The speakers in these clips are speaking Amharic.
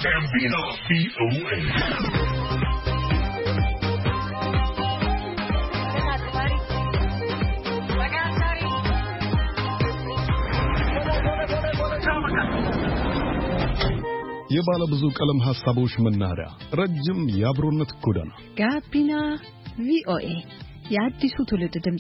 Gambino VOA. የባለ ብዙ ቀለም ሐሳቦች መናኸሪያ ረጅም የአብሮነት ጎዳና ጋቢና ቪኦኤ የአዲሱ ትውልድ ድምጽ።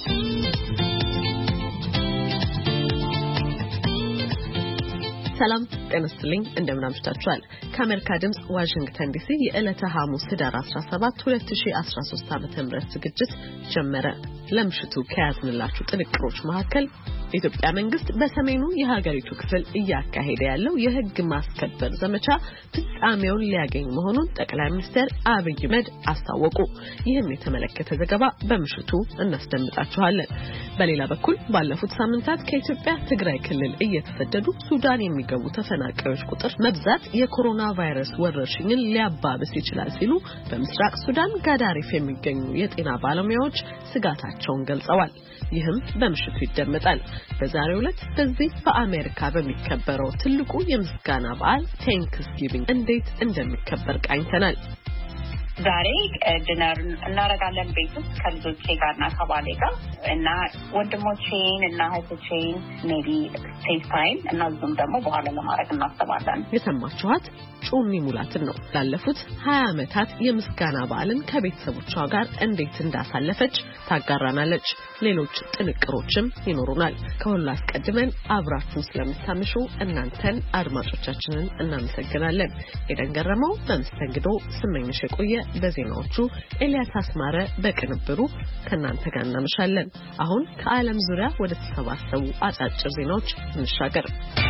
ሰላም ጤና ይስጥልኝ፣ እንደምን አምሽታችኋል? ከአሜሪካ ድምጽ ዋሽንግተን ዲሲ የዕለተ ሐሙስ ህዳር 17 2013 ዓ.ም ዝግጅት ጀመረ። ለምሽቱ ከያዝንላችሁ ጥንቅሮች መካከል የኢትዮጵያ መንግስት በሰሜኑ የሀገሪቱ ክፍል እያካሄደ ያለው የህግ ማስከበር ዘመቻ ፍጻሜውን ሊያገኝ መሆኑን ጠቅላይ ሚኒስትር አብይ አህመድ አስታወቁ። ይህን የተመለከተ ዘገባ በምሽቱ እናስደምጣችኋለን። በሌላ በኩል ባለፉት ሳምንታት ከኢትዮጵያ ትግራይ ክልል እየተሰደዱ ሱዳን የሚገቡ ተፈናቃዮች ቁጥር መብዛት የኮሮና ቫይረስ ወረርሽኝን ሊያባብስ ይችላል ሲሉ በምስራቅ ሱዳን ጋዳሪፍ የሚገኙ የጤና ባለሙያዎች ስጋታቸውን ገልጸዋል። ይህም በምሽቱ ይደመጣል። በዛሬው ዕለት በዚህ በአሜሪካ በሚከበረው ትልቁ የምስጋና በዓል ቴንክስጊቪንግ እንዴት እንደሚከበር ቃኝተናል። ዛሬ ዲነር እናረጋለን ቤት ውስጥ ከልጆቼ ጋርና ከባሌ ጋር እና ወንድሞቼን እና እህቶቼን ሜቢ ፌስታይም እና ዙም ደግሞ በኋላ ለማድረግ እናስባለን። የሰማችኋት ጩኒ ሙላትን ነው። ላለፉት 20 ዓመታት የምስጋና በዓልን ከቤተሰቦቿ ጋር እንዴት እንዳሳለፈች ታጋራናለች። ሌሎች ጥንቅሮችም ይኖሩናል። ከሁሉ አስቀድመን አብራችሁን ስለምታመሹ እናንተን አድማጮቻችንን እናመሰግናለን። ኤደን ገረመው በመስተንግዶ፣ ስመኝሽ የቆየ በዜናዎቹ፣ ኤልያስ አስማረ በቅንብሩ ከናንተ ጋር እናመሻለን። አሁን ከዓለም ዙሪያ ወደ ተሰባሰቡ አጫጭር ዜናዎች እንሻገር።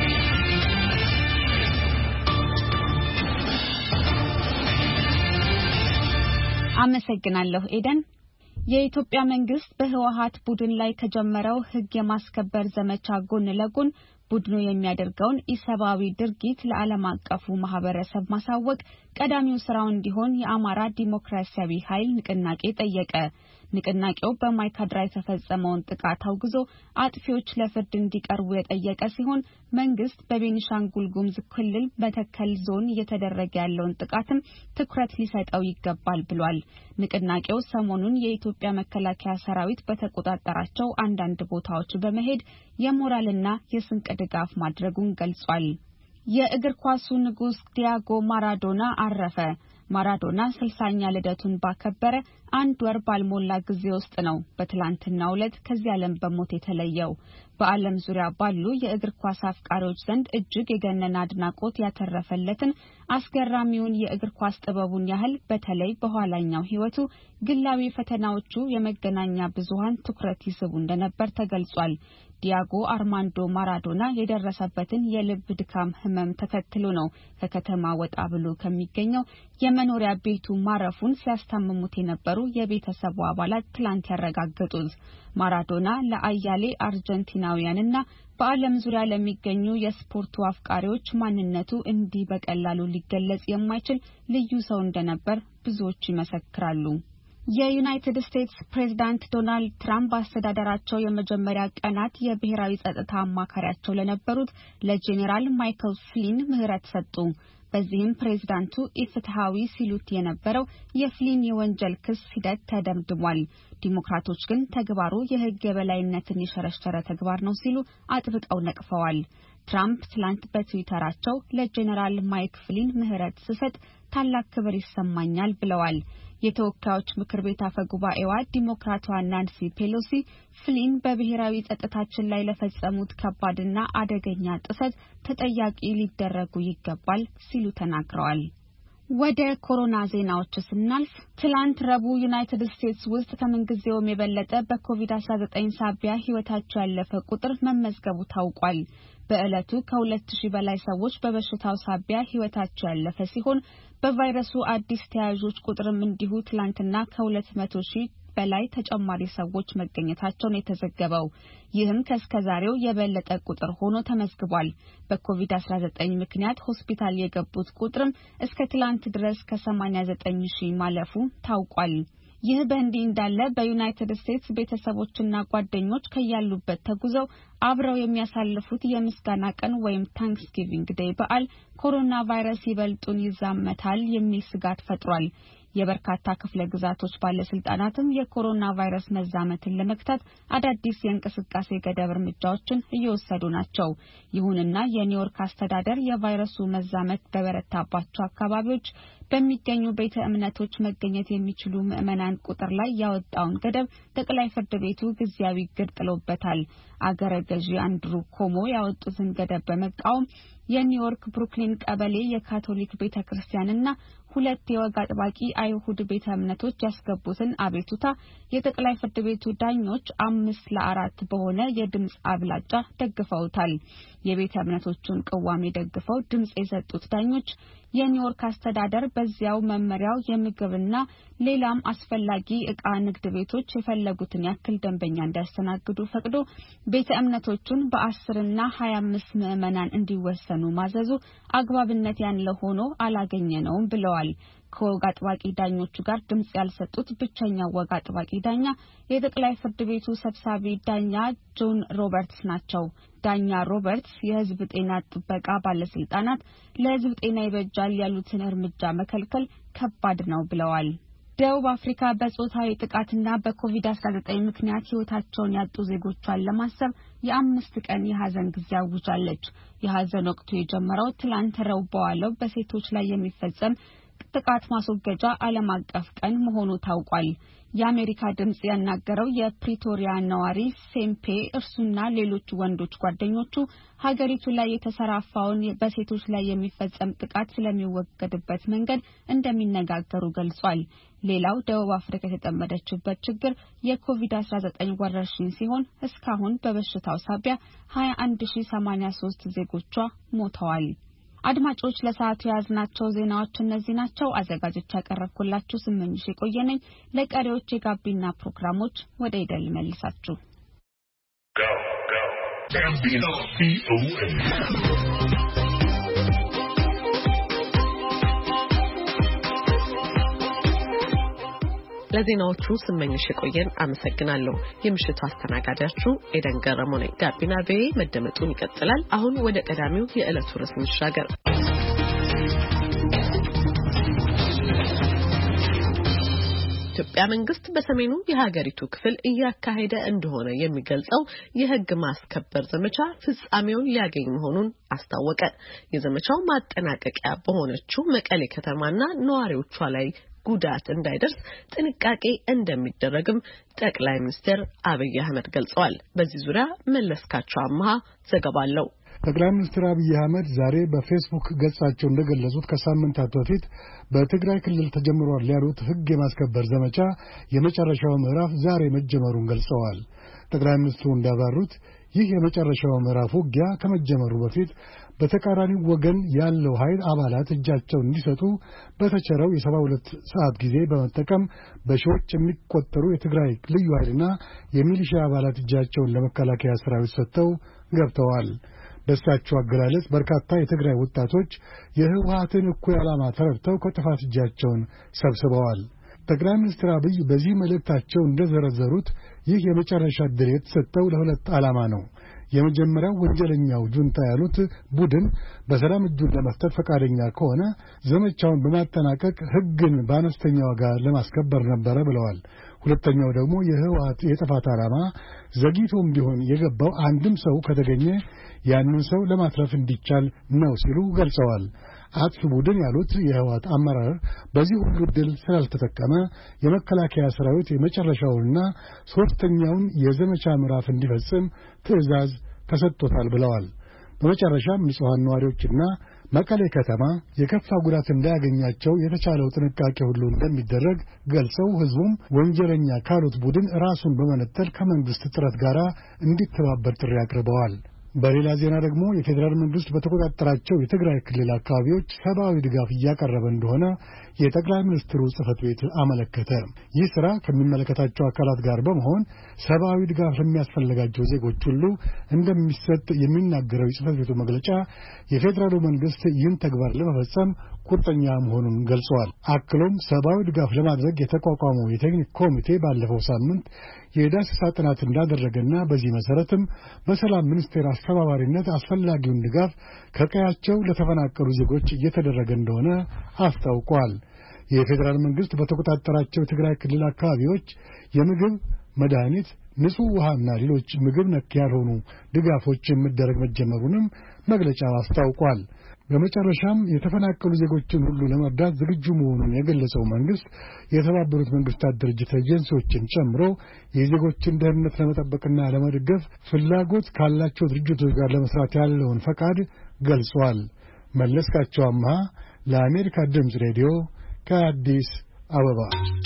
አመሰግናለሁ ኤደን። የኢትዮጵያ መንግስት በህወሓት ቡድን ላይ ከጀመረው ህግ የማስከበር ዘመቻ ጎን ለጎን ቡድኑ የሚያደርገውን ኢሰብአዊ ድርጊት ለዓለም አቀፉ ማህበረሰብ ማሳወቅ ቀዳሚው ስራው እንዲሆን የአማራ ዲሞክራሲያዊ ኃይል ንቅናቄ ጠየቀ። ንቅናቄው በማይካድራ የተፈጸመውን ጥቃት አውግዞ አጥፊዎች ለፍርድ እንዲቀርቡ የጠየቀ ሲሆን መንግስት በቤኒሻንጉል ጉሙዝ ክልል መተከል ዞን እየተደረገ ያለውን ጥቃትም ትኩረት ሊሰጠው ይገባል ብሏል። ንቅናቄው ሰሞኑን የኢትዮጵያ መከላከያ ሰራዊት በተቆጣጠራቸው አንዳንድ ቦታዎች በመሄድ የሞራልና የስንቅ ድጋፍ ማድረጉን ገልጿል። የእግር ኳሱ ንጉስ ዲያጎ ማራዶና አረፈ። ማራዶና 60ኛ ልደቱን ባከበረ አንድ ወር ባልሞላ ጊዜ ውስጥ ነው በትላንትናው ዕለት ከዚህ ዓለም በሞት የተለየው። በዓለም ዙሪያ ባሉ የእግር ኳስ አፍቃሪዎች ዘንድ እጅግ የገነነ አድናቆት ያተረፈለትን አስገራሚውን የእግር ኳስ ጥበቡን ያህል በተለይ በኋላኛው ህይወቱ ግላዊ ፈተናዎቹ የመገናኛ ብዙሃን ትኩረት ይስቡ እንደነበር ተገልጿል። ዲያጎ አርማንዶ ማራዶና የደረሰበትን የልብ ድካም ህመም ተከትሎ ነው ከከተማ ወጣ ብሎ ከሚገኘው የመኖሪያ ቤቱ ማረፉን ሲያስታምሙት የነበሩ የቤተሰቡ አባላት ትላንት ያረጋገጡት። ማራዶና ለአያሌ አርጀንቲናውያንና በዓለም ዙሪያ ለሚገኙ የስፖርቱ አፍቃሪዎች ማንነቱ እንዲህ በቀላሉ ሊገለጽ የማይችል ልዩ ሰው እንደነበር ብዙዎች ይመሰክራሉ። የዩናይትድ ስቴትስ ፕሬዝዳንት ዶናልድ ትራምፕ አስተዳደራቸው የመጀመሪያ ቀናት የብሔራዊ ጸጥታ አማካሪያቸው ለነበሩት ለጄኔራል ማይክል ፍሊን ምህረት ሰጡ። በዚህም ፕሬዝዳንቱ ኢፍትሃዊ ሲሉት የነበረው የፍሊን የወንጀል ክስ ሂደት ተደምድሟል። ዲሞክራቶች ግን ተግባሩ የህግ የበላይነትን የሸረሸረ ተግባር ነው ሲሉ አጥብቀው ነቅፈዋል። ትራምፕ ትላንት በትዊተራቸው ለጄኔራል ማይክ ፍሊን ምህረት ስሰጥ ታላቅ ክብር ይሰማኛል ብለዋል። የተወካዮች ምክር ቤት አፈ ጉባኤዋ ዲሞክራቷ ናንሲ ፔሎሲ ፍሊን በብሔራዊ ጸጥታችን ላይ ለፈጸሙት ከባድና አደገኛ ጥሰት ተጠያቂ ሊደረጉ ይገባል ሲሉ ተናግረዋል። ወደ ኮሮና ዜናዎች ስናልፍ ትላንት ረቡዕ ዩናይትድ ስቴትስ ውስጥ ከምንጊዜውም የበለጠ በኮቪድ-19 ሳቢያ ህይወታቸው ያለፈ ቁጥር መመዝገቡ ታውቋል። በዕለቱ ከ2000 በላይ ሰዎች በበሽታው ሳቢያ ህይወታቸው ያለፈ ሲሆን በቫይረሱ አዲስ ተያዦች ቁጥርም እንዲሁ ትላንትና ከ200,000 በላይ ተጨማሪ ሰዎች መገኘታቸውን የተዘገበው። ይህም ከስከዛሬው የበለጠ ቁጥር ሆኖ ተመዝግቧል። በኮቪድ-19 ምክንያት ሆስፒታል የገቡት ቁጥርም እስከ ትላንት ድረስ ከ89,000 ማለፉ ታውቋል። ይህ በእንዲህ እንዳለ በዩናይትድ ስቴትስ ቤተሰቦችና ጓደኞች ከያሉበት ተጉዘው አብረው የሚያሳልፉት የምስጋና ቀን ወይም ታንክስጊቪንግ ዴይ በዓል ኮሮና ቫይረስ ይበልጡን ይዛመታል የሚል ስጋት ፈጥሯል። የበርካታ ክፍለ ግዛቶች ባለስልጣናትም የኮሮና ቫይረስ መዛመትን ለመግታት አዳዲስ የእንቅስቃሴ ገደብ እርምጃዎችን እየወሰዱ ናቸው። ይሁንና የኒውዮርክ አስተዳደር የቫይረሱ መዛመት በበረታባቸው አካባቢዎች በሚገኙ ቤተ እምነቶች መገኘት የሚችሉ ምዕመናን ቁጥር ላይ ያወጣውን ገደብ ጠቅላይ ፍርድ ቤቱ ጊዜያዊ እግድ ጥሎበታል። አገረ ገዢ አንድሩ ኮሞ ያወጡትን ገደብ በመቃወም የኒውዮርክ ብሩክሊን ቀበሌ የካቶሊክ ቤተክርስቲያንና 2 የወግ አጥባቂ አይሁድ ቤተ እምነቶች ያስገቡትን አቤቱታ የጠቅላይ ፍርድ ቤቱ ዳኞች 5-4 በሆነ የድምጽ አብላጫ ደግፈውታል። የቤተ እምነቶቹን ቅዋሜ ደግፈው ድምጽ የሰጡት ዳኞች የኒውዮርክ አስተዳደር በዚያው መመሪያው የምግብና ሌላም አስፈላጊ ዕቃ ንግድ ቤቶች የፈለጉትን ያክል ደንበኛ እንዲያስተናግዱ ፈቅዶ ቤተ እምነቶቹን በ10 እና 25 ምዕመናን እንዲወሰኑ ማዘዙ አግባብነት ያለው ሆኖ አላገኘነውም ብለዋል። ከወግ አጥባቂ ዳኞቹ ጋር ድምጽ ያልሰጡት ብቸኛው ወግ አጥባቂ ዳኛ የጠቅላይ ፍርድ ቤቱ ሰብሳቢ ዳኛ ጆን ሮበርትስ ናቸው። ዳኛ ሮበርትስ የሕዝብ ጤና ጥበቃ ባለስልጣናት ለሕዝብ ጤና ይበጃል ያሉትን እርምጃ መከልከል ከባድ ነው ብለዋል። ደቡብ አፍሪካ በጾታዊ ጥቃትና በኮቪድ-19 ምክንያት ሕይወታቸውን ያጡ ዜጎቿን ለማሰብ የ5 ቀን የሐዘን ጊዜ አውጃለች። የሐዘን ወቅቱ የጀመረው ትላንት ረቡዕ በዋለው በሴቶች ላይ የሚፈጸም ጥቃት ማስወገጃ ዓለም አቀፍ ቀን መሆኑ ታውቋል። የአሜሪካ ድምጽ ያናገረው የፕሪቶሪያ ነዋሪ ሴምፔ እርሱና ሌሎች ወንዶች ጓደኞቹ ሀገሪቱ ላይ የተሰራፋውን በሴቶች ላይ የሚፈጸም ጥቃት ስለሚወገድበት መንገድ እንደሚነጋገሩ ገልጿል። ሌላው ደቡብ አፍሪካ የተጠመደችበት ችግር የኮቪድ-19 ወረርሽኝ ሲሆን እስካሁን በበሽታው ሳቢያ 21083 ዜጎቿ ሞተዋል። አድማጮች ለሰዓቱ ያዝናቸው ዜናዎች እነዚህ ናቸው። አዘጋጆች ያቀረብኩላችሁ ስምንሽ የቆየነኝ። ለቀሪዎች የጋቢና ፕሮግራሞች ወደ ይደል መልሳችሁ። ለዜናዎቹ ስመኝሽ የቆየን አመሰግናለሁ። የምሽቱ አስተናጋጃችሁ ኤደን ገረሞ ነኝ። ጋቢና ቪኦኤ መደመጡን ይቀጥላል። አሁን ወደ ቀዳሚው የዕለቱ ርዕስ እንሻገር። የኢትዮጵያ መንግስት በሰሜኑ የሀገሪቱ ክፍል እያካሄደ እንደሆነ የሚገልጸው የሕግ ማስከበር ዘመቻ ፍጻሜውን ሊያገኝ መሆኑን አስታወቀ። የዘመቻው ማጠናቀቂያ በሆነችው መቀሌ ከተማና ነዋሪዎቿ ላይ ጉዳት እንዳይደርስ ጥንቃቄ እንደሚደረግም ጠቅላይ ሚኒስትር አብይ አህመድ ገልጸዋል። በዚህ ዙሪያ መለስካቸው አማሃ ዘገባ አለው። ጠቅላይ ሚኒስትር አብይ አህመድ ዛሬ በፌስቡክ ገጻቸው እንደገለጹት ከሳምንታት በፊት በትግራይ ክልል ተጀምሯል ያሉት ሕግ የማስከበር ዘመቻ የመጨረሻው ምዕራፍ ዛሬ መጀመሩን ገልጸዋል። ጠቅላይ ሚኒስትሩ እንዳባሩት ይህ የመጨረሻው ምዕራፍ ውጊያ ከመጀመሩ በፊት በተቃራኒው ወገን ያለው ኃይል አባላት እጃቸውን እንዲሰጡ በተቸረው የ72 ሰዓት ጊዜ በመጠቀም በሺዎች የሚቆጠሩ የትግራይ ልዩ ኃይልና የሚሊሺያ አባላት እጃቸውን ለመከላከያ ሰራዊት ሰጥተው ገብተዋል። በእሳቸው አገላለጽ በርካታ የትግራይ ወጣቶች የህወሓትን እኩይ ዓላማ ተረድተው ከጥፋት እጃቸውን ሰብስበዋል። ጠቅላይ ሚኒስትር አብይ በዚህ መልእክታቸው እንደዘረዘሩት ይህ የመጨረሻ ዕድል የተሰጠው ለሁለት ዓላማ ነው። የመጀመሪያው ወንጀለኛው ጁንታ ያሉት ቡድን በሰላም እጁን ለመስጠት ፈቃደኛ ከሆነ ዘመቻውን በማጠናቀቅ ሕግን በአነስተኛ ዋጋ ለማስከበር ነበረ ብለዋል። ሁለተኛው ደግሞ የህወሓት የጥፋት ዓላማ ዘግይቶም ቢሆን የገባው አንድም ሰው ከተገኘ ያንን ሰው ለማትረፍ እንዲቻል ነው ሲሉ ገልጸዋል። አጥፊ ቡድን ያሉት የህወሓት አመራር በዚህ ሁሉ ዕድል ስላልተጠቀመ የመከላከያ ሰራዊት የመጨረሻውንና ሦስተኛውን የዘመቻ ምዕራፍ እንዲፈጽም ትዕዛዝ ተሰጥቶታል ብለዋል። በመጨረሻም ንጹሐን ነዋሪዎችና መቀሌ ከተማ የከፋ ጉዳት እንዳያገኛቸው የተቻለው ጥንቃቄ ሁሉ እንደሚደረግ ገልጸው ህዝቡም ወንጀለኛ ካሉት ቡድን ራሱን በመነጠል ከመንግስት ጥረት ጋር እንዲተባበር ጥሪ አቅርበዋል። በሌላ ዜና ደግሞ የፌዴራል መንግስት በተቆጣጠራቸው የትግራይ ክልል አካባቢዎች ሰብአዊ ድጋፍ እያቀረበ እንደሆነ የጠቅላይ ሚኒስትሩ ጽሕፈት ቤት አመለከተ። ይህ ስራ ከሚመለከታቸው አካላት ጋር በመሆን ሰብአዊ ድጋፍ ለሚያስፈልጋቸው ዜጎች ሁሉ እንደሚሰጥ የሚናገረው የጽሕፈት ቤቱ መግለጫ የፌዴራሉ መንግስት ይህን ተግባር ለመፈጸም ቁርጠኛ መሆኑን ገልጸዋል። አክሎም ሰብአዊ ድጋፍ ለማድረግ የተቋቋመው የቴክኒክ ኮሚቴ ባለፈው ሳምንት የዳሰሳ ጥናት እንዳደረገና በዚህ መሰረትም በሰላም ሚኒስቴር አስተባባሪነት አስፈላጊውን ድጋፍ ከቀያቸው ለተፈናቀሉ ዜጎች እየተደረገ እንደሆነ አስታውቋል። የፌዴራል መንግስት በተቆጣጠራቸው የትግራይ ክልል አካባቢዎች የምግብ፣ መድኃኒት፣ ንጹህ ውሃና ሌሎች ምግብ ነክ ያልሆኑ ድጋፎች መደረግ መጀመሩንም መግለጫው አስታውቋል። በመጨረሻም የተፈናቀሉ ዜጎችን ሁሉ ለመርዳት ዝግጁ መሆኑን የገለጸው መንግስት የተባበሩት መንግስታት ድርጅት ኤጀንሲዎችን ጨምሮ የዜጎችን ደህንነት ለመጠበቅና ለመደገፍ ፍላጎት ካላቸው ድርጅቶች ጋር ለመስራት ያለውን ፈቃድ ገልጿል። መለስካቸው አምሃ ለአሜሪካ ድምፅ ሬዲዮ ከአዲስ አበባ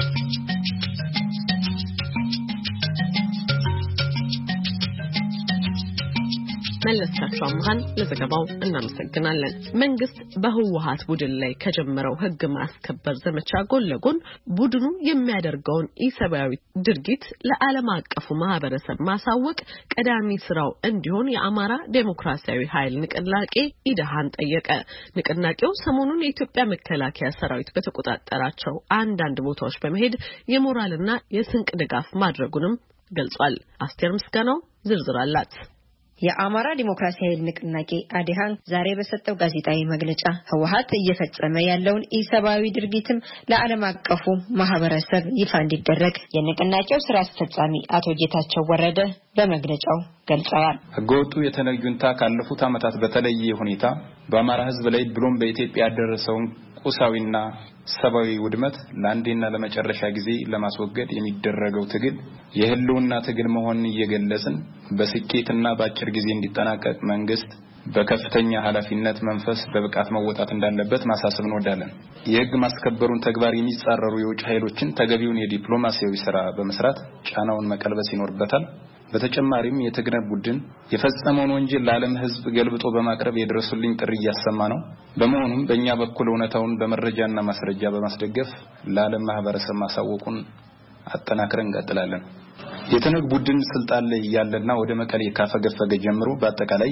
መለስካቸው አምሃን ለዘገባው እናመሰግናለን። መንግስት በህወሓት ቡድን ላይ ከጀመረው ህግ ማስከበር ዘመቻ ጎን ለጎን ቡድኑ የሚያደርገውን ኢሰብአዊ ድርጊት ለዓለም አቀፉ ማህበረሰብ ማሳወቅ ቀዳሚ ስራው እንዲሆን የአማራ ዴሞክራሲያዊ ኃይል ንቅናቄ ኢድሃን ጠየቀ። ንቅናቄው ሰሞኑን የኢትዮጵያ መከላከያ ሰራዊት በተቆጣጠራቸው አንዳንድ ቦታዎች በመሄድ የሞራልና የስንቅ ድጋፍ ማድረጉንም ገልጿል። አስቴር ምስጋናው ዝርዝር አላት። የአማራ ዲሞክራሲያዊ ንቅናቄ አዲሃን ዛሬ በሰጠው ጋዜጣዊ መግለጫ ህወሓት እየፈጸመ ያለውን ኢሰብአዊ ድርጊትም ለዓለም አቀፉ ማህበረሰብ ይፋ እንዲደረግ የንቅናቄው ስራ አስፈጻሚ አቶ ጌታቸው ወረደ በመግለጫው ገልጸዋል። ህገወጡ የተነጁንታ ካለፉት ዓመታት በተለየ ሁኔታ በአማራ ህዝብ ላይ ብሎም በኢትዮጵያ ያደረሰውን ቁሳዊና ሰብአዊ ውድመት ለአንዴና ለመጨረሻ ጊዜ ለማስወገድ የሚደረገው ትግል የህልውና ትግል መሆኑን እየገለጽን በስኬትና በአጭር ጊዜ እንዲጠናቀቅ መንግስት በከፍተኛ ኃላፊነት መንፈስ በብቃት መወጣት እንዳለበት ማሳሰብ እንወዳለን። የህግ ማስከበሩን ተግባር የሚጻረሩ የውጭ ኃይሎችን ተገቢውን የዲፕሎማሲያዊ ስራ በመስራት ጫናውን መቀልበስ ይኖርበታል። በተጨማሪም የትግረ ቡድን የፈጸመውን ወንጀል ለዓለም ህዝብ ገልብጦ በማቅረብ የድረሱልኝ ጥሪ እያሰማ ነው። በመሆኑም በእኛ በኩል እውነታውን በመረጃና ማስረጃ በማስደገፍ ለዓለም ማህበረሰብ ማሳወቁን አጠናክረን እንቀጥላለን። የትነግ ቡድን ስልጣን ላይ ያለና ወደ መቀሌ ካፈገፈገ ጀምሮ በአጠቃላይ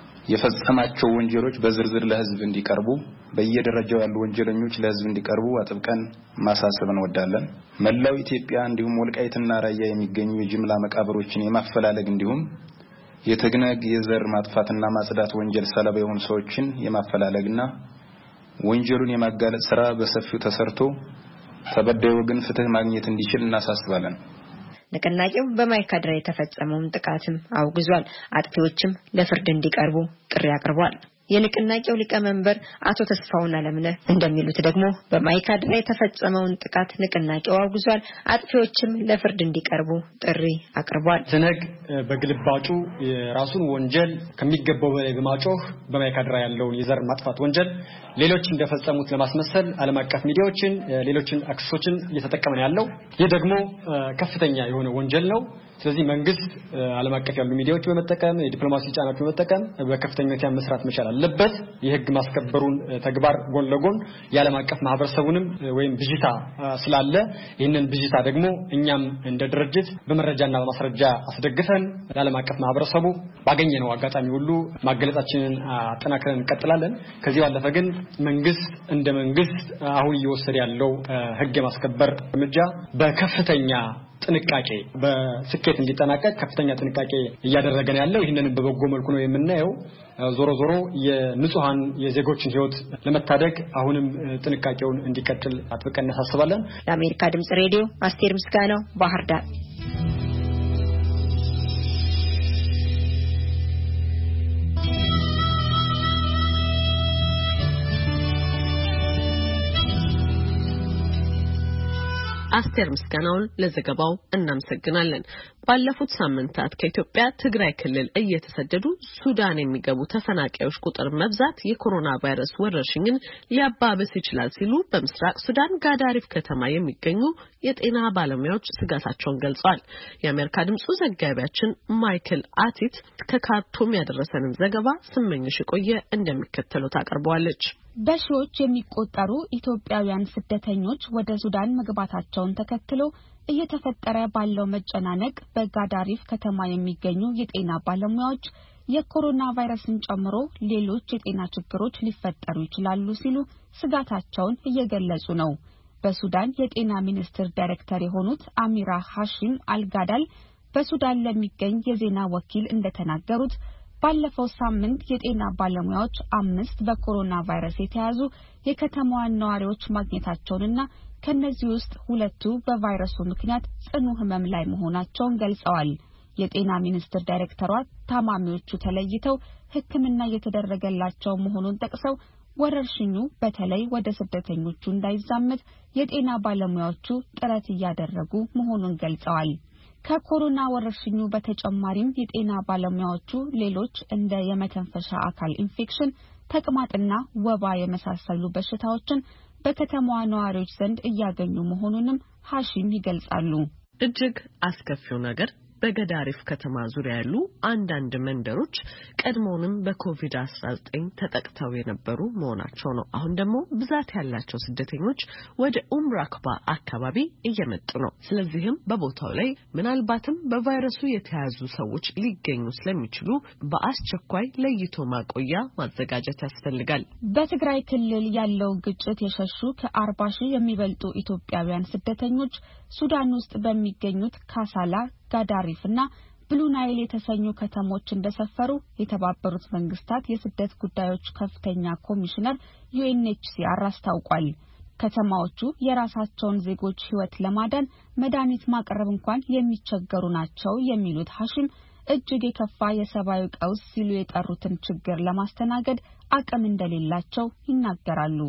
የፈጸማቸው ወንጀሎች በዝርዝር ለህዝብ እንዲቀርቡ በየደረጃው ያሉ ወንጀለኞች ለህዝብ እንዲቀርቡ አጥብቀን ማሳሰብ እንወዳለን። መላው ኢትዮጵያ እንዲሁም ወልቃይትና ራያ የሚገኙ የጅምላ መቃብሮችን የማፈላለግ እንዲሁም የትግነግ የዘር ማጥፋትና ማጽዳት ወንጀል ሰለባ የሆኑ ሰዎችን የማፈላለግና ወንጀሉን የማጋለጥ ስራ በሰፊው ተሰርቶ ተበዳዩ ወገን ፍትህ ማግኘት እንዲችል እናሳስባለን። ንቅናቄው በማይካድራ የተፈጸመውን ጥቃትም አውግዟል። አጥፊዎችም ለፍርድ እንዲቀርቡ ጥሪ አቅርቧል። የንቅናቄው ሊቀመንበር አቶ ተስፋውን አለምነህ እንደሚሉት ደግሞ በማይካድራ የተፈጸመውን ጥቃት ንቅናቄው አውግዟል። አጥፊዎችም ለፍርድ እንዲቀርቡ ጥሪ አቅርቧል። ትነግ በግልባጩ የራሱን ወንጀል ከሚገባው በላይ በማጮህ በማይካድራ ያለውን የዘር ማጥፋት ወንጀል ሌሎች እንደፈጸሙት ለማስመሰል ዓለም አቀፍ ሚዲያዎችን ሌሎችን አክሰሶችን እየተጠቀመ ያለው ይህ ደግሞ ከፍተኛ የሆነ ወንጀል ነው። ስለዚህ መንግስት ዓለም አቀፍ ያሉ ሚዲያዎች በመጠቀም የዲፕሎማሲ ጫናዎች በመጠቀም በከፍተኛ ሁኔታ መስራት መቻል አለበት። የህግ ማስከበሩን ተግባር ጎን ለጎን የዓለም አቀፍ ማህበረሰቡንም ወይም ብዥታ ስላለ ይህንን ብዥታ ደግሞ እኛም እንደ ድርጅት በመረጃና በማስረጃ አስደግፈን ለዓለም አቀፍ ማህበረሰቡ ባገኘነው አጋጣሚ ሁሉ ማገለጻችንን አጠናክረን እንቀጥላለን። ከዚህ ባለፈ ግን መንግስት እንደ መንግስት አሁን እየወሰደ ያለው ህግ የማስከበር እርምጃ በከፍተኛ ጥንቃቄ በስኬት እንዲጠናቀቅ ከፍተኛ ጥንቃቄ እያደረገ ነው ያለው። ይሄንን በበጎ መልኩ ነው የምናየው። ዞሮ ዞሮ የንጹሃን የዜጎችን ህይወት ለመታደግ አሁንም ጥንቃቄውን እንዲቀጥል አጥብቀን እናሳስባለን። ለአሜሪካ ድምጽ ሬዲዮ አስቴር ምስጋናው ባህር ዳር። አስቴር ምስጋናውን ለዘገባው እናመሰግናለን። ባለፉት ሳምንታት ከኢትዮጵያ ትግራይ ክልል እየተሰደዱ ሱዳን የሚገቡ ተፈናቃዮች ቁጥር መብዛት የኮሮና ቫይረስ ወረርሽኝን ሊያባብስ ይችላል ሲሉ በምስራቅ ሱዳን ጋዳሪፍ ከተማ የሚገኙ የጤና ባለሙያዎች ስጋታቸውን ገልጸዋል። የአሜሪካ ድምጹ ዘጋቢያችን ማይክል አቲት ከካርቱም ያደረሰንን ዘገባ ስመኝሽ ቆየ እንደሚከተለው ታቀርበዋለች። በሺዎች የሚቆጠሩ ኢትዮጵያውያን ስደተኞች ወደ ሱዳን መግባታቸውን ተከትሎ እየተፈጠረ ባለው መጨናነቅ በጋዳሪፍ ከተማ የሚገኙ የጤና ባለሙያዎች የኮሮና ቫይረስን ጨምሮ ሌሎች የጤና ችግሮች ሊፈጠሩ ይችላሉ ሲሉ ስጋታቸውን እየገለጹ ነው። በሱዳን የጤና ሚኒስቴር ዳይሬክተር የሆኑት አሚራ ሐሺም አልጋዳል በሱዳን ለሚገኝ የዜና ወኪል እንደተናገሩት ባለፈው ሳምንት የጤና ባለሙያዎች 5 በኮሮና ቫይረስ የተያዙ የከተማዋን ነዋሪዎች ማግኘታቸውንና ከነዚህ ውስጥ 2 በቫይረሱ ምክንያት ጽኑ ህመም ላይ መሆናቸውን ገልጸዋል። የጤና ሚኒስቴር ዳይሬክተሯ ታማሚዎቹ ተለይተው ሕክምና እየተደረገላቸው መሆኑን ጠቅሰው ወረርሽኙ በተለይ ወደ ስደተኞቹ እንዳይዛመት የጤና ባለሙያዎቹ ጥረት እያደረጉ መሆኑን ገልጸዋል። ከኮሮና ወረርሽኙ በተጨማሪም የጤና ባለሙያዎቹ ሌሎች እንደ የመተንፈሻ አካል ኢንፌክሽን፣ ተቅማጥና ወባ የመሳሰሉ በሽታዎችን በከተማዋ ነዋሪዎች ዘንድ እያገኙ መሆኑንም ሐሺም ይገልጻሉ። እጅግ አስከፊው ነገር በገዳሪፍ ከተማ ዙሪያ ያሉ አንዳንድ መንደሮች ቀድሞውንም በኮቪድ-19 ተጠቅተው የነበሩ መሆናቸው ነው። አሁን ደግሞ ብዛት ያላቸው ስደተኞች ወደ ኡምራክባ አካባቢ እየመጡ ነው። ስለዚህም በቦታው ላይ ምናልባትም በቫይረሱ የተያዙ ሰዎች ሊገኙ ስለሚችሉ በአስቸኳይ ለይቶ ማቆያ ማዘጋጀት ያስፈልጋል። በትግራይ ክልል ያለው ግጭት የሸሹ ከ40 ሺህ የሚበልጡ ኢትዮጵያውያን ስደተኞች ሱዳን ውስጥ በሚገኙት ካሳላ ጋዳሪፍና ብሉ ናይል የተሰኙ ከተሞች እንደሰፈሩ የተባበሩት መንግስታት የስደት ጉዳዮች ከፍተኛ ኮሚሽነር UNHCR አስታውቋል። ከተማዎቹ የራሳቸውን ዜጎች ሕይወት ለማዳን መድኃኒት ማቅረብ እንኳን የሚቸገሩ ናቸው የሚሉት ሐሺም እጅግ የከፋ የሰብአዊ ቀውስ ሲሉ የጠሩትን ችግር ለማስተናገድ አቅም እንደሌላቸው ይናገራሉ።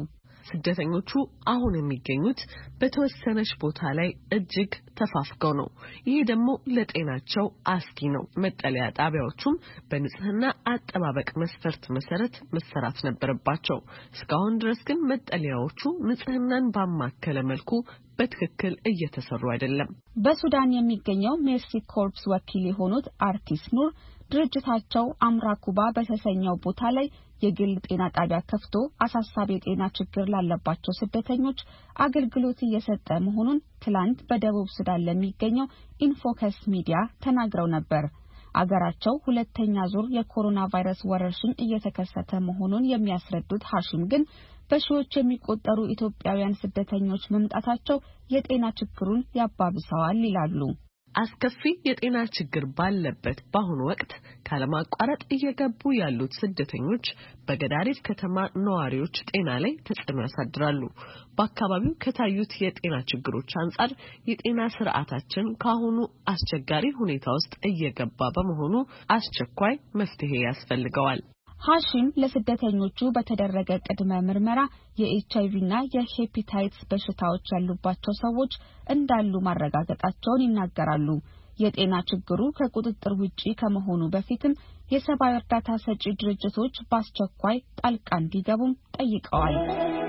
ስደተኞቹ አሁን የሚገኙት በተወሰነች ቦታ ላይ እጅግ ተፋፍገው ነው። ይሄ ደግሞ ለጤናቸው አስጊ ነው። መጠለያ ጣቢያዎቹም በንጽህና አጠባበቅ መስፈርት መሰረት መሰራት ነበረባቸው። እስካሁን ድረስ ግን መጠለያዎቹ ንጽህናን ባማከለ መልኩ በትክክል እየተሰሩ አይደለም። በሱዳን የሚገኘው ሜርሲ ኮርፕስ ወኪል የሆኑት አርቲስት ኑር ድርጅታቸው አምራኩባ በተሰኘው ቦታ ላይ የግል ጤና ጣቢያ ከፍቶ አሳሳቢ የጤና ችግር ላለባቸው ስደተኞች አገልግሎት እየሰጠ መሆኑን ትላንት በደቡብ ሱዳን ለሚገኘው ኢንፎከስ ሚዲያ ተናግረው ነበር። አገራቸው ሁለተኛ ዙር የኮሮና ቫይረስ ወረርሽኝ እየተከሰተ መሆኑን የሚያስረዱት ሐሺም ግን በሺዎች የሚቆጠሩ ኢትዮጵያውያን ስደተኞች መምጣታቸው የጤና ችግሩን ያባብሰዋል ይላሉ። አስከፊ የጤና ችግር ባለበት በአሁኑ ወቅት ካለማቋረጥ እየገቡ ያሉት ስደተኞች በገዳሪፍ ከተማ ነዋሪዎች ጤና ላይ ተጽዕኖ ያሳድራሉ። በአካባቢው ከታዩት የጤና ችግሮች አንጻር የጤና ስርዓታችን ካሁኑ አስቸጋሪ ሁኔታ ውስጥ እየገባ በመሆኑ አስቸኳይ መፍትሄ ያስፈልገዋል። ሐሺም ለስደተኞቹ በተደረገ ቅድመ ምርመራ የኤችአይቪና የሄፓታይተስ በሽታዎች ያሉባቸው ሰዎች እንዳሉ ማረጋገጣቸውን ይናገራሉ። የጤና ችግሩ ከቁጥጥር ውጪ ከመሆኑ በፊትም የሰብአዊ እርዳታ ሰጪ ድርጅቶች በአስቸኳይ ጣልቃ እንዲገቡም ጠይቀዋል።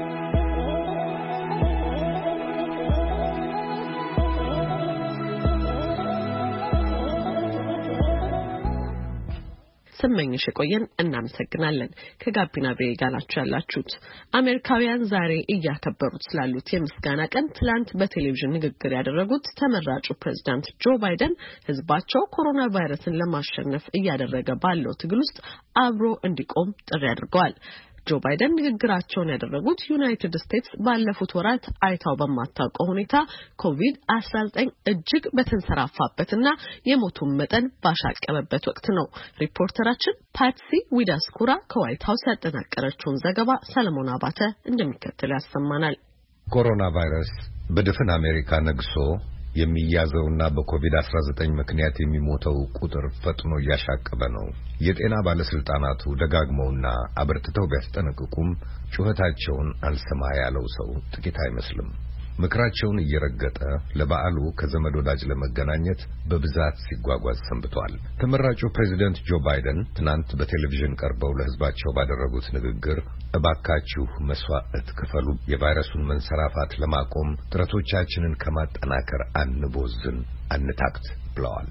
ስመኝሽ የቆየን እናመሰግናለን። ከጋቢና ቤ ጋር ያላችሁት አሜሪካውያን ዛሬ እያከበሩት ስላሉት የምስጋና ቀን ትላንት በቴሌቪዥን ንግግር ያደረጉት ተመራጩ ፕሬዝዳንት ጆ ባይደን ህዝባቸው ኮሮና ቫይረስን ለማሸነፍ እያደረገ ባለው ትግል ውስጥ አብሮ እንዲቆም ጥሪ አድርገዋል። ጆ ባይደን ንግግራቸውን ያደረጉት ዩናይትድ ስቴትስ ባለፉት ወራት አይታው በማታውቀው ሁኔታ ኮቪድ-19 እጅግ በተንሰራፋበትና የሞቱን መጠን ባሻቀበበት ወቅት ነው። ሪፖርተራችን ፓትሲ ዊዳስኩራ ከዋይት ሃውስ ያጠናቀረችውን ዘገባ ሰለሞን አባተ እንደሚከተል ያሰማናል። ኮሮና ቫይረስ በድፍን አሜሪካ ነግሶ የሚያዘውና በኮቪድ-19 ምክንያት የሚሞተው ቁጥር ፈጥኖ እያሻቀበ ነው። የጤና ባለስልጣናቱ ደጋግመውና አበርትተው ቢያስጠነቅቁም ጩኸታቸውን አልሰማ ያለው ሰው ጥቂት አይመስልም። ምክራቸውን እየረገጠ ለበዓሉ ከዘመድ ወዳጅ ለመገናኘት በብዛት ሲጓጓዝ ሰንብቷል። ተመራጩ ፕሬዝዳንት ጆ ባይደን ትናንት በቴሌቪዥን ቀርበው ለህዝባቸው ባደረጉት ንግግር እባካችሁ መስዋዕት ክፈሉ፣ የቫይረሱን መንሰራፋት ለማቆም ጥረቶቻችንን ከማጠናከር አንቦዝን፣ አንታክት ብለዋል።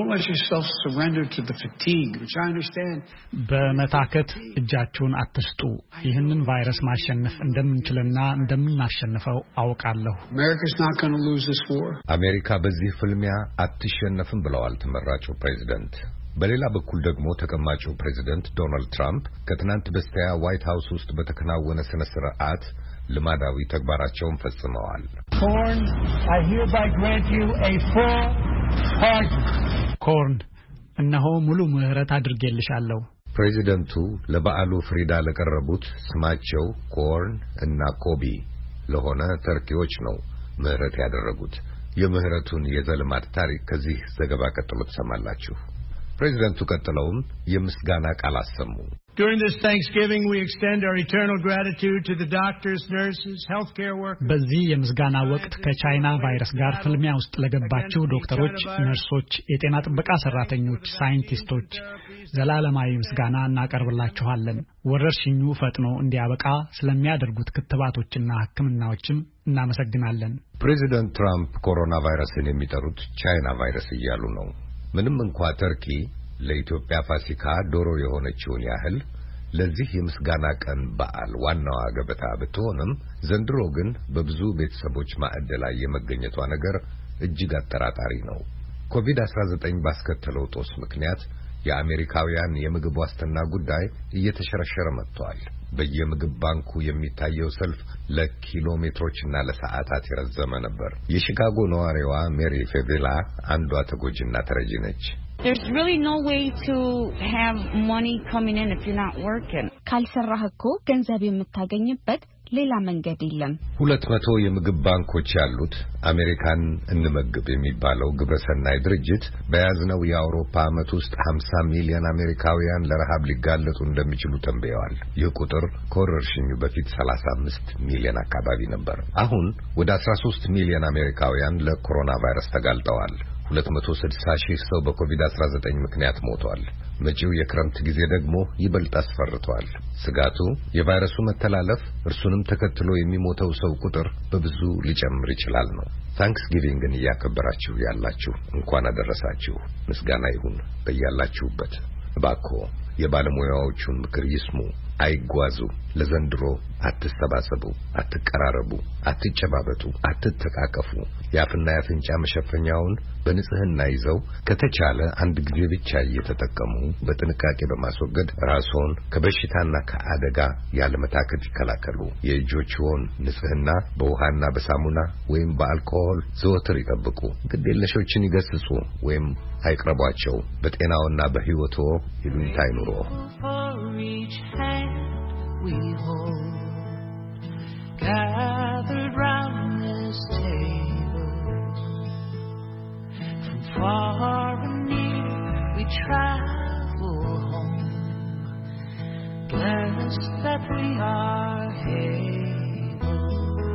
በመታከት እጃችሁን አትስጡ። ይህንን ቫይረስ ማሸነፍ እንደምንችልና እንደምናሸንፈው አውቃለሁ። አሜሪካ በዚህ ፍልሚያ አትሸነፍም ብለዋል ተመራጩ ፕሬዝዳንት። በሌላ በኩል ደግሞ ተቀማጩ ፕሬዚደንት ዶናልድ ትራምፕ ከትናንት በስቲያ ዋይት ሃውስ ውስጥ በተከናወነ ስነ ስርዓት ልማዳዊ ተግባራቸውን ፈጽመዋል። ኮርን እነሆ ሙሉ ምህረት አድርጌልሻለሁ። ፕሬዚደንቱ ለበዓሉ ፍሪዳ ለቀረቡት ስማቸው ኮርን እና ኮቢ ለሆነ ተርኪዎች ነው ምህረት ያደረጉት። የምህረቱን የዘልማድ ታሪክ ከዚህ ዘገባ ቀጥሎ ተሰማላችሁ። ፕሬዚደንቱ ቀጥለውም የምስጋና ቃል አሰሙ። During this Thanksgiving, we extend our eternal gratitude to the doctors, nurses, healthcare workers. በዚህ የምስጋና ወቅት ከቻይና ቫይረስ ጋር ፍልሚያ ውስጥ ለገባችሁ ዶክተሮች፣ ነርሶች፣ የጤና ጥበቃ ሰራተኞች፣ ሳይንቲስቶች ዘላለማዊ ምስጋና እናቀርብላችኋለን። ወረርሽኙ ፈጥኖ እንዲያበቃ ስለሚያደርጉት ክትባቶችና ሕክምናዎችም እናመሰግናለን። ፕሬዚደንት ትራምፕ ኮሮና ቫይረስን የሚጠሩት ቻይና ቫይረስ እያሉ ነው። ምንም እንኳን ተርኪ ለኢትዮጵያ ፋሲካ ዶሮ የሆነችውን ያህል ለዚህ የምስጋና ቀን በዓል ዋናዋ ገበታ ብትሆንም ዘንድሮ ግን በብዙ ቤተሰቦች ማዕድ ላይ የመገኘቷ ነገር እጅግ አጠራጣሪ ነው። ኮቪድ-19 ባስከተለው ጦስ ምክንያት የአሜሪካውያን የምግብ ዋስትና ጉዳይ እየተሸረሸረ መጥቷል። በየምግብ ባንኩ የሚታየው ሰልፍ ለኪሎሜትሮችና ለሰዓታት የረዘመ ነበር። የሺካጎ ነዋሪዋ ሜሪ ፌቬላ አንዷ ተጎጂና ተረጂ ነች። There's really no way to have money coming in if you're not working. ካልሰራህ እኮ ገንዘብ የምታገኝበት ሌላ መንገድ የለም። 200 የምግብ ባንኮች ያሉት አሜሪካን እንመግብ የሚባለው ግብረሰናይ ድርጅት በያዝነው የአውሮፓ ዓመት ውስጥ 50 ሚሊዮን አሜሪካውያን ለረሃብ ሊጋለጡ እንደሚችሉ ተንበየዋል። ይህ ቁጥር ከወረርሽኙ በፊት 35 ሚሊዮን አካባቢ ነበር። አሁን ወደ 13 ሚሊዮን አሜሪካውያን ለኮሮና ቫይረስ ተጋልጠዋል። 260 ሺህ ሰው በኮቪድ-19 ምክንያት ሞቷል። መጪው የክረምት ጊዜ ደግሞ ይበልጥ አስፈርቷል። ስጋቱ የቫይረሱ መተላለፍ እርሱንም ተከትሎ የሚሞተው ሰው ቁጥር በብዙ ሊጨምር ይችላል ነው። ታንክስጊቪንግን እያከበራችሁ ያላችሁ እንኳን አደረሳችሁ። ምስጋና ይሁን በያላችሁበት። እባክዎ የባለሙያዎቹን ምክር ይስሙ፣ አይጓዙ። ለዘንድሮ አትሰባሰቡ፣ አትቀራረቡ፣ አትጨባበጡ፣ አትተቃቀፉ። የአፍና የአፍንጫ መሸፈኛውን በንጽህና ይዘው ከተቻለ አንድ ጊዜ ብቻ እየተጠቀሙ በጥንቃቄ በማስወገድ ራስዎን ከበሽታና ከአደጋ ያለመታከት ይከላከሉ። የእጆችዎን ንጽህና በውሃና በሳሙና ወይም በአልኮሆል ዘወትር ይጠብቁ። ግዴለሾችን ይገስጹ ወይም አይቅረቧቸው። በጤናውና በሕይወትዎ ይሉኝታ ይኑሮ። We hold, gathered round this table, from far and near we travel home, blessed that we are able,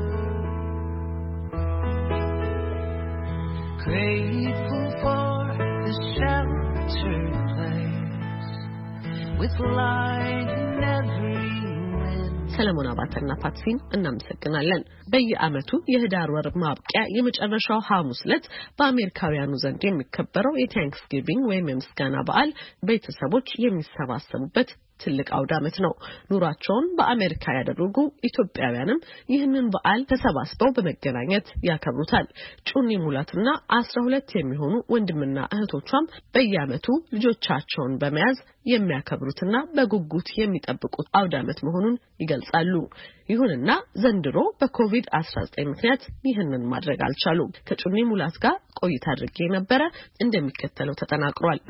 grateful for this sheltered place, with light in every ሰለሞን አባተና ፓትሲን እናመሰግናለን። በየዓመቱ የህዳር ወር ማብቂያ የመጨረሻው ሐሙስ ዕለት በአሜሪካውያኑ ዘንድ የሚከበረው የታንክስጊቪንግ ወይም የምስጋና በዓል ቤተሰቦች የሚሰባሰቡበት ትልቅ አውደ ዓመት ነው። ኑሯቸውን በአሜሪካ ያደረጉ ኢትዮጵያውያንም ይህንን በዓል ተሰባስበው በመገናኘት ያከብሩታል። ጩኒ ሙላትና 12 የሚሆኑ ወንድምና እህቶቿም በየዓመቱ ልጆቻቸውን በመያዝ የሚያከብሩትና በጉጉት የሚጠብቁት አውደ ዓመት መሆኑን ይገልጻሉ። ይሁንና ዘንድሮ በኮቪድ-19 ምክንያት ይህንን ማድረግ አልቻሉም። ከጩኒ ሙላት ጋር ቆይታ አድርጌ ነበር፣ እንደሚከተለው ተጠናቅሯል።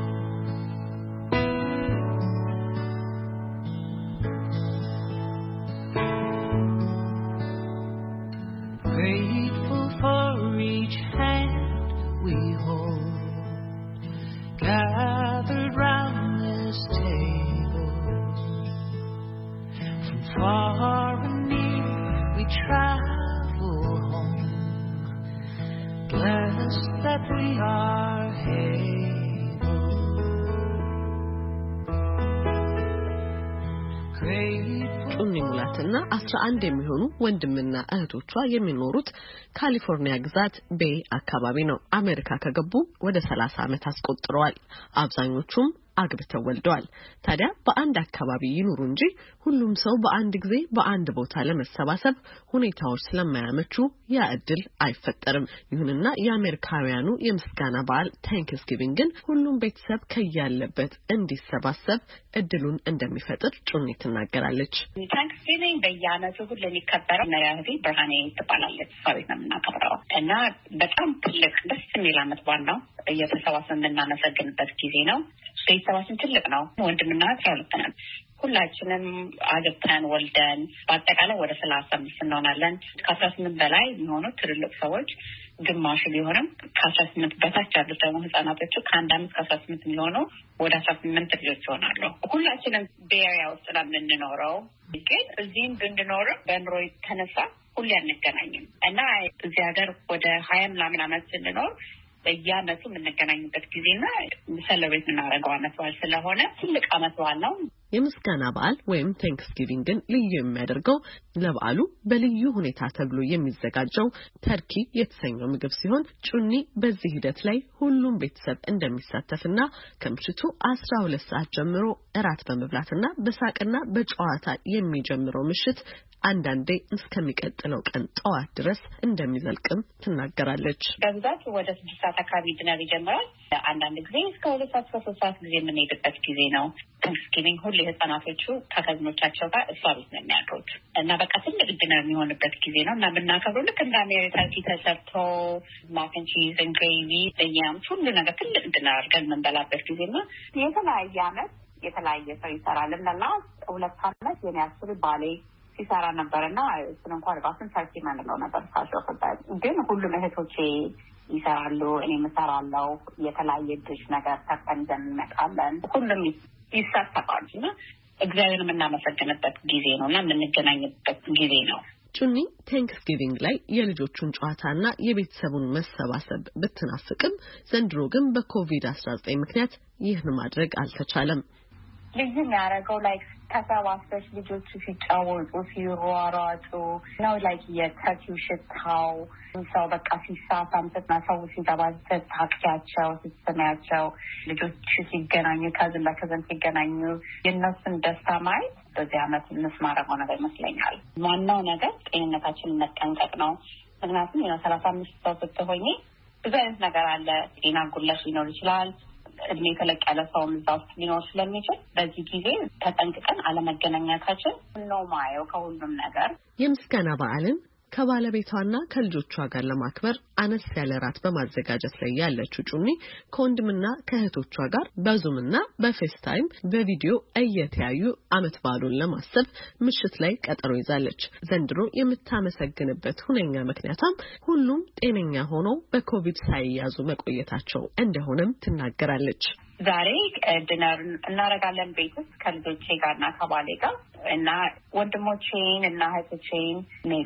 Grateful for each hand we hold, gathered round this table, from far and near we travel home, blessed that we are able, grateful. ጩኒ ሙላትና 11 የሚሆኑ ወንድምና እህቶቿ የሚኖሩት ካሊፎርኒያ ግዛት ቤይ አካባቢ ነው። አሜሪካ ከገቡ ወደ 30 ዓመት አስቆጥረዋል። አብዛኞቹም አግብተው ወልደዋል። ታዲያ በአንድ አካባቢ ይኑሩ እንጂ ሁሉም ሰው በአንድ ጊዜ በአንድ ቦታ ለመሰባሰብ ሁኔታዎች ስለማያመቹ ያ እድል አይፈጠርም። ይሁንና የአሜሪካውያኑ የምስጋና በዓል ታንክስጊቪንግ ግን ሁሉም ቤተሰብ ከያለበት እንዲሰባሰብ እድሉን እንደሚፈጥር ጩኒ ትናገራለች። ታንክስጊቪንግ በየዓመቱ ሁሉ የሚከበረው ነያህዲ ብርሃኔ ትባላለች። ሰዎች ነው የምናከብረው እና በጣም ትልቅ ደስ የሚል ዓመት በዓል ነው። እየተሰባሰብን የምናመሰግንበት ጊዜ ነው። ቤተሰባችን ትልቅ ነው። ወንድምና እህት ያሉትናል። ሁላችንም አግብተን ወልደን በአጠቃላይ ወደ 35 እንሆናለን። ከ18 በላይ የሚሆኑ ትልልቅ ሰዎች ግማሽ ቢሆንም ከ18 በታች ያሉት ደግሞ ህጻናቶቹ ከ1 ዓመት ከ18 የሚሆኑ ወደ 18 ልጆች ይሆናሉ። ሁላችንም በኤሪያ ውስጥ ነው የምንኖረው። ግን እዚህም ብንኖር በኑሮ የተነሳ ሁሌ አንገናኝም እና እዚህ ሀገር ወደ 20 ምናምን ዓመት ስንኖር በየዓመቱ የምንገናኝበት ጊዜና ሰለብሬት የምናደርገው ዓመት በዓል ስለሆነ ትልቅ ዓመት በዓል ነው። የምስጋና በዓል ወይም ታንክስጊቪንግን ልዩ የሚያደርገው ለበዓሉ በልዩ ሁኔታ ተብሎ የሚዘጋጀው ተርኪ የተሰኘው ምግብ ሲሆን ጩኒ በዚህ ሂደት ላይ ሁሉም ቤተሰብ እንደሚሳተፍና ከምሽቱ 12 ሰዓት ጀምሮ እራት በመብላትና በሳቅና በጨዋታ የሚጀምረው ምሽት አንዳንዴ እስከሚቀጥለው ቀን ጠዋት ድረስ እንደሚዘልቅም ትናገራለች። በብዛት ወደ 6 ሰዓት አካባቢ ዲነር ይጀምራል። አንዳንድ ጊዜ እስከ 2 ሰዓት እስከ 3 ሰዓት ጊዜ የምንሄድበት ጊዜ ነው። ታንክስጊቪንግ ሁሉ ህጻናቶቹ ከከዝኖቻቸው ጋር እሷ ቤት ነው የሚያድሩት እና በቃ ትልቅ ዲነር የሚሆንበት ጊዜ ነው እና ብናከብረው ልክ እንደ አሜሪካ ተሰርቶ ማክን ቺዝ እና ግሬቪ በያም ሁሉ ነገር ትልቅ ዲነር አድርገን የምንበላበት ጊዜ ነው። የተለያየ ዓመት የተለያየ ሰው ይሰራል እና 2 ዓመት የሚያስሩ ባሌ ሲሰራ ነበርና እሱን እንኳን ራሱን ሰርኪ ማንለው ነበር ሳሾፈበት ግን ሁሉም እህቶቼ ይሰራሉ። እኔም እሰራለሁ። የተለያየ ድሽ ነገር ሰርተን እንመጣለን። ሁሉም ይሳተፋሉ እና እግዚአብሔርን የምናመሰግንበት ጊዜ ነውና የምንገናኝበት ጊዜ ነው። ጩኒ ታንክስጊቪንግ ላይ የልጆቹን ጨዋታና የቤተሰቡን መሰባሰብ ብትናፍቅም ዘንድሮ ግን በኮቪድ-19 ምክንያት ይህን ማድረግ አልተቻለም። ልዩ የሚያደርገው ላይክ ተሰባስበሽ ልጆቹ ሲጫወቱ ሲሯሯጡ ነው። ላይክ የተርኪው ሽታው ሰው በቃ ሲሳሳምትና ሰው ሲገባበት ታክያቸው ስትሰማያቸው ልጆቹ ሲገናኙ ከዝን ለከዘን ሲገናኙ የእነሱን ደስታ ማየት በዚህ ዓመት ማረገው ነገር ይመስለኛል። ዋናው ነገር ጤንነታችንን መጠንቀቅ ነው። ምክንያቱም 35 ሰው ስትሆኚ ብዙ አይነት ነገር አለ። ጤና ጉድለት ሊኖር ይችላል። እድሜ ተለቅ ያለ ሰው እዛ ውስጥ ሊኖር ስለሚችል በዚህ ጊዜ ተጠንቅቀን አለመገናኘታችን ነው ማየው ከሁሉም ነገር። የምስጋና በዓልን ከባለቤቷና ከልጆቿ ጋር ለማክበር አነስ ያለ ራት በማዘጋጀት ላይ ያለችው ጩኒ ከወንድምና ከእህቶቿ ጋር በዙምና በፌስታይም በቪዲዮ እየተያዩ ዓመት በዓሉን ለማሰብ ምሽት ላይ ቀጠሮ ይዛለች። ዘንድሮ የምታመሰግንበት ሁነኛ ምክንያቷም ሁሉም ጤነኛ ሆነው በኮቪድ ሳይያዙ መቆየታቸው እንደሆነም ትናገራለች። ዛሬ ዲነር እናረጋለን ቤት ውስጥ ከልጆቼ ጋርና ከባሌ ጋር እና ወንድሞቼን እና እህቶቼን ሜቢ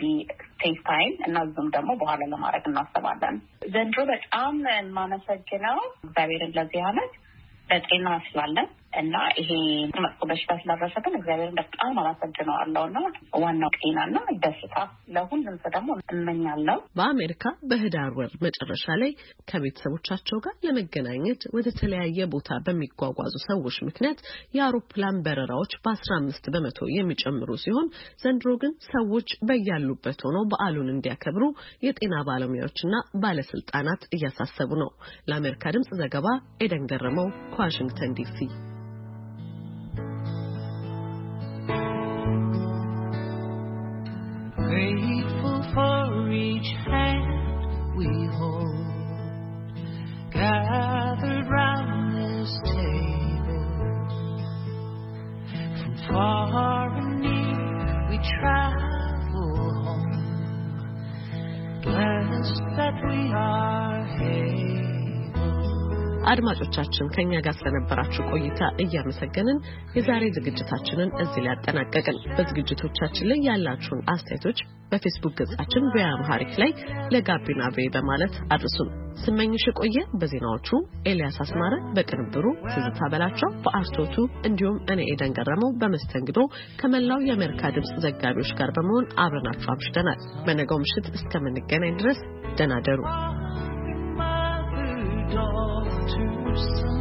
ፌስታይም እና ዙም ደግሞ በኋላ ለማድረግ እናስባለን። ዘንድሮ በጣም የማመሰግነው እግዚአብሔርን ለዚህ ዓመት በጤና ስላለን እና ይሄ መጥፎ በሽታ ስላደረሰብን እግዚአብሔርን በጣም አመሰግነዋለሁ እና ዋናው ጤናና ደስታ ለሁሉም ሰው ደግሞ እመኛለሁ። በአሜሪካ በህዳር ወር መጨረሻ ላይ ከቤተሰቦቻቸው ጋር ለመገናኘት ወደ ተለያየ ቦታ በሚጓጓዙ ሰዎች ምክንያት የአውሮፕላን በረራዎች በ15% የሚጨምሩ ሲሆን ዘንድሮ ግን ሰዎች በያሉበት ሆነው በዓሉን እንዲያከብሩ የጤና ባለሙያዎችና ባለስልጣናት እያሳሰቡ ነው። ለአሜሪካ ድምጽ ዘገባ ኤደን ገረመው ከዋሽንግተን ዲሲ። Grateful for each hand we hold, gathered round this table. From far and near we travel home, blessed that we are able. አድማጮቻችን ከኛ ጋር ስለነበራችሁ ቆይታ እያመሰገንን የዛሬ ዝግጅታችንን እዚህ ላይ አጠናቀቅን። በዝግጅቶቻችን ላይ ያላችሁን አስተያየቶች በፌስቡክ ገጻችን በአምሃሪክ ላይ ለጋቢና ቤ በማለት አድርሱን። ስመኝሽ ቆየ በዜናዎቹ፣ ኤልያስ አስማረ በቅንብሩ፣ ትዝታ በላቸው በአርቶቱ እንዲሁም እኔ ኤደን ገረመው በመስተንግዶ ከመላው የአሜሪካ ድምጽ ዘጋቢዎች ጋር በመሆን አብረናችሁ አምሽተናል። በነገው ምሽት እስከምንገናኝ ድረስ ደህና ደሩ።